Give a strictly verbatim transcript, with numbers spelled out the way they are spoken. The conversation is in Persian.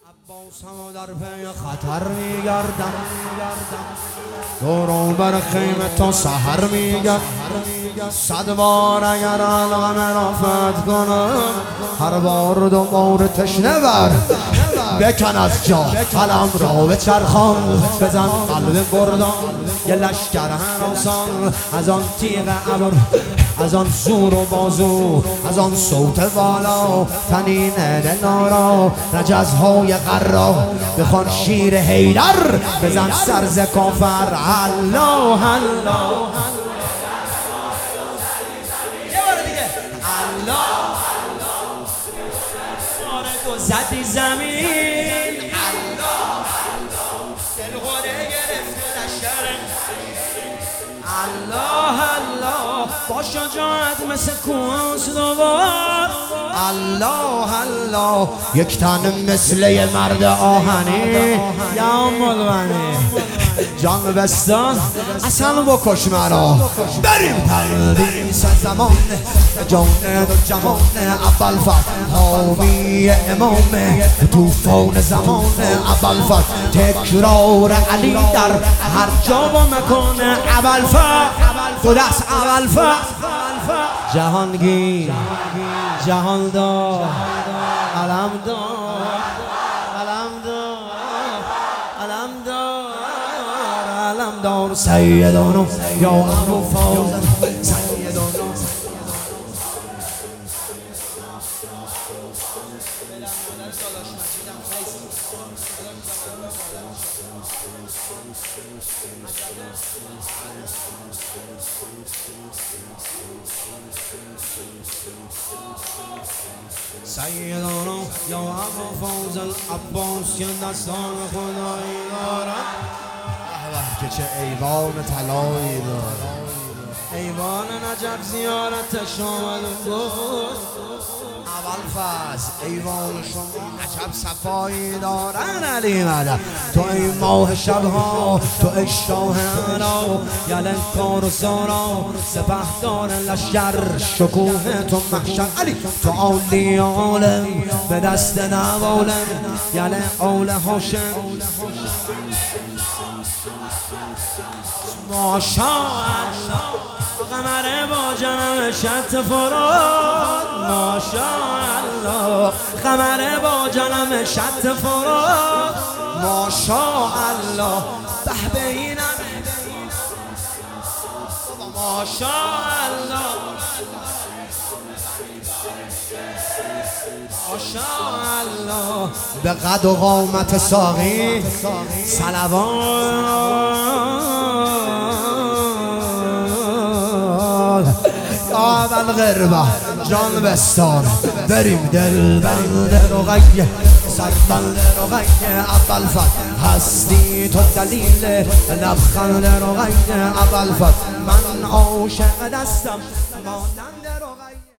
عباس هم در پی خطر میگردم، دورو بر خیمه تا سحر میگردم. صد بار اگر علقم رافت کنم، هر بار دو بار تشنه بر بکن از جا قلم را به چرخان، بزن قلب بردان یه لشکر هراسان. از آن تیغ ابر، از آن زور و بازو، از آن صوت بالا تنین دلارا. رجزهای قرا بخوان شیر حیدر، بزن سرز کافر الله الله. یه بار دیگه الله الله. تو زدی زمین الله الله. دلخوره گرفته لشکر الله الله. با شجاعت مثل کوس دوبار الله الله. یک تن مثل یه مرد آهنی یا ملونی جان بستان اصلا بکش مرا. بریم تقدیس زمان جان دو جهان. اول فتح حامی امام توفان زمان. اول فتح تکرار علی در هر جا و مکان. اول فتح دو دست اول فتح جهانگیر جهاندار علمدار علمدار علمدار علمدار. سیدانو یا ابو فاضل سیدانو. سیدانو یا ابو فاضل عباس که دستان خدایی دارد. که چه ایوان طلایی دارد. ایوان نجف زیارتش آمد بود. اول فصل ایوان شما عجب صفایی دارن علی مدد. تو ای ماه شبها، تو ای شاه را، یلن کار و سارا سپهدار لشکر. شکوه تو محشر علی، تو عالی عالم به دست نوالم. یلن آل هاشم ماشاءالله. قمر با جنم شط فراد ماشاءالله. قمر با جنم شط فراد ماشاءالله. به بینم ماشاءالله ماشاءالله. به قد و قامت ساقی صلوات اول غربه جان بستان. بریم دل بند رقیه سربند رقیه. اول فتح هستی تو دلیل لبخند رقیه. اول فتح من عاشق دستم مانند رقیه.